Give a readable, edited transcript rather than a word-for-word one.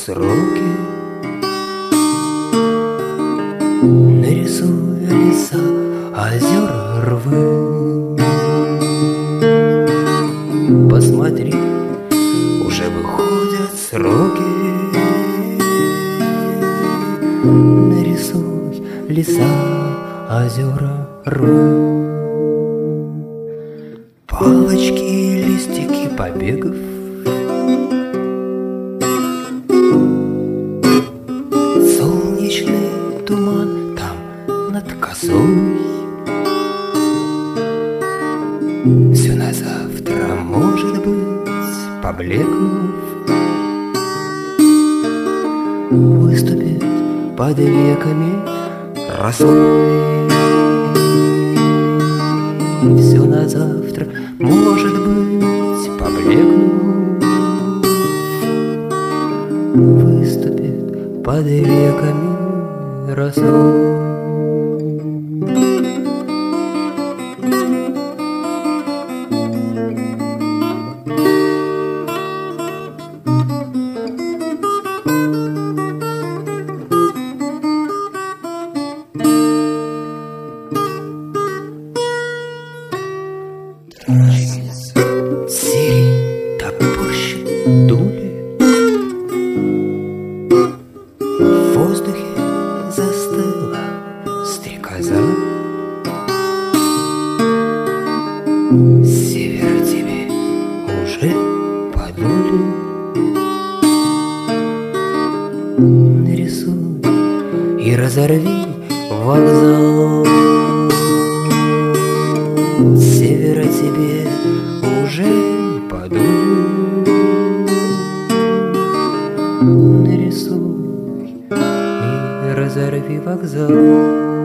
сроки, нарисуя леса, озера, рвы. Посмотри, уже выходят сроки, нарисуй леса, озера, рвы. Палочки, листики побегов, солнечный туман там над косой. Все на завтра, может быть, поблекнув, выступит под веками росой. Все на завтра, может быть, поблекнув, выступит под веками росой. Сирень топорщит дули, в воздухе застыла стрекоза. Север тебе уже подули, нарисуй и разорви вокзал. С севера тебе уже подули, нарисуй и разорви вокзал.